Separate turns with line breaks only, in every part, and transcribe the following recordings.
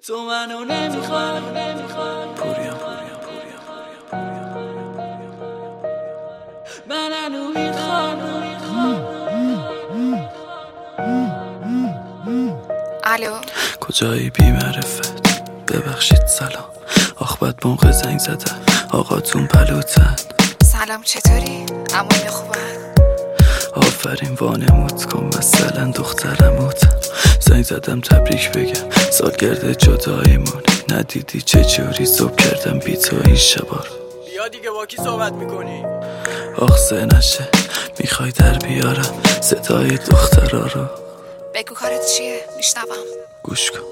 تو منو نمیخوای
پوریم
منو میخوام.
الو
کجایی بی معرفت؟ ببخشید سلام. آخ بد موقع زنگ زدم آقاتون پلوتن.
سلام چطوری؟ عموی خوبن؟
آفرین وانمود کن مثلا دخترموتن. زنگ زدم تبریک بگم سالگرد جداییمون. ندیدی چه جوری صبح کردم بی تو این شبا رو.
بیا دیگه با کی صحبت میکنی؟
آخ نشه میخوای در بیارم صدای دخترا رو.
بگو کارت چیه؟ میشنوم.
گوش کن.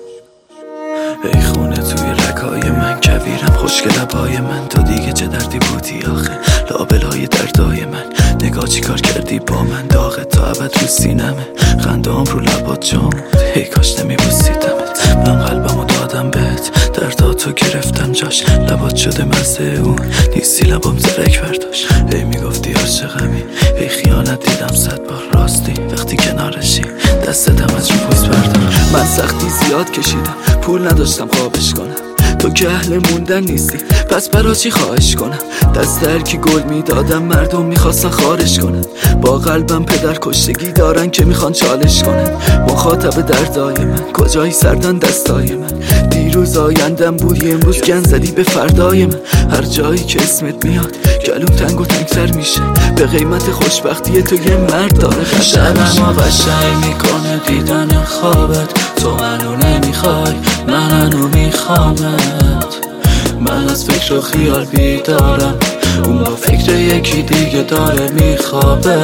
ای خونه توی رگای من کویرم خوشگل لبای من. تو دیگه چه دردی بودی آخه لابلای دردای من. نگاه چی کار کردی با من داغه تا ابد رو سینمه. خندام رو لبات جامد هی کاش نمیبوسیدمت. من قلبمو دادم بهت درداتو گرفتم جاش. لبات شده مزه اون نیستی لبام زرک برداشت. هی میگفتی عاشقمی هی خیانت دیدم 100 بار راستی وقتی کنارشی دستم از رو پوست بردار. من سختی زیاد کشیدم پول نداشتم خوابش کنم. تو که اهل موندن نیستی پس برا چی خواهش کنم. دست هر کی گل میدادم مردم میخواستن خارش کنن. با قلبم پدر کشتگی دارن که میخوان چالش کنن. مخاطب دردای من کجایی سردن دستای من. دیروز آیندم بودی امروز گن زدی به فردای من. هر جایی که اسمت میاد گلوم تنگ و تنگتر میشه. به قیمت خوشبختی تو یه مرد داره. شبم قشنگ میکنه دیدن خوابت. تو منو نمیخوای منو میخوامت. من از فکر و خیال بیدارم اون با فکر یکی دیگه داره میخوابه.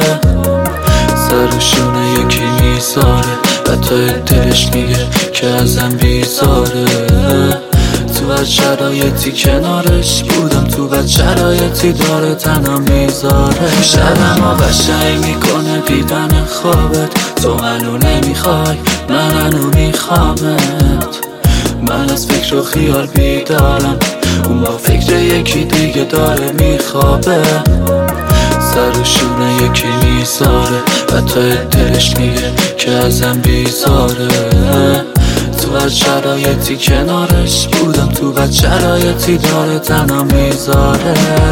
سر و شونه یکی میذاره حتی دلش میگه که ازم بیزاره. تو از شرایطی کنارش بودم تو از شرایطی داره تنها میذاره. شبم قشنگ میکنه دیدن خوابت. تو منو نمیخوای منو میخوامت. من از فکر و خیال بیدارم اون با فکر یکی دیگه داره میخوابه. سر و شونه یکی میذاره حتی دلش میگه که ازم بیزاره. تو از شرایطی کنارش بودم تو از شرایطی داره تنها میذاره.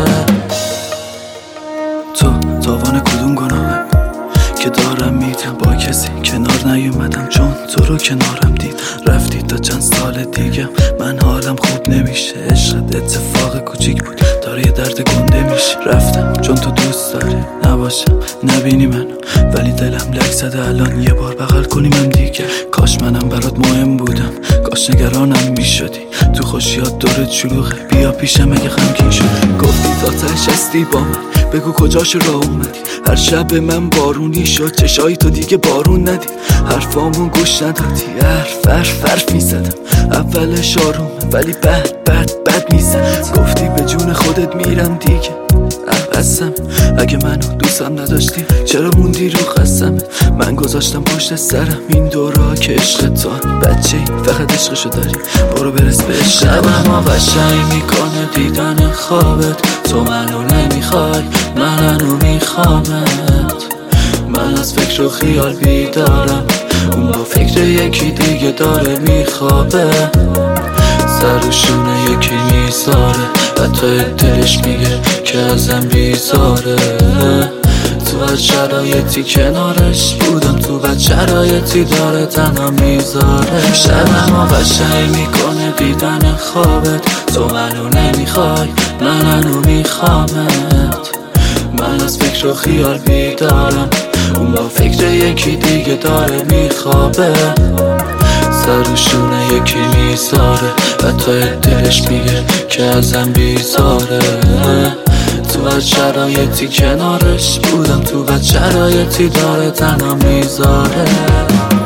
تو تاوان کدوم گناهم که دارم میدم با کسی کنار نیومدم چون تو رو کنارم دید. رفتی تا چند سال دیگه من حالم خوب نمیشه. عشقت اتفاق کوچیک بود داره یه درد گنده میشه. رفتم چون تو دوست داری نباشم نبینی منو ولی دلم لک زده الان یه بار بغل کنیم دیگه. کاش منم برات مهم بودم کاش نگرانم میشدی. تو خوشیات دورت شلوغه بیا پیشم اگه غمگین شدی. گفتی تا تهش هستی با من بگو کجاش راه اومدی. هر شب من بارونی شد چشای تو دیگه بارون ندی. حرفامون گوش ندادی حرف میزدم اولش آروم ولی بد میزد. گفتی به جون خودت میرم دیگه قسم اگه منو دوستم نداشتی چرا موندی رو قسمت. من گذاشتم پشت سرم این دورا که عشق تو بچه‌ای فقط عشقشو داری برو برس به عشق. شبم قشنگ میکنه دیدن خوابت. تو منو نمیخوای منو میخوامت. من از فکر و خیال بیدارم اون با فکر یکی دیگه داره میخوابه. سر و شونه یکی میذاره حتی دلش میگه که ازم بیزاره. تو از شرایطی کنارش بودم تو از شرایطی داره تنها میذاره. شبم قشنگ میکنه دیدن خوابت. تو منو نمیخوای منو میخوامت. من از فکر و خیال بیدارم اون با فکر یکی دیگه داره میخوابه. سر و شونه یکی میذاره حتی دلش میگه که ازم بیزاره. تو از شرایطی کنارش بودم تو از شرایطی داره تنها میذاره.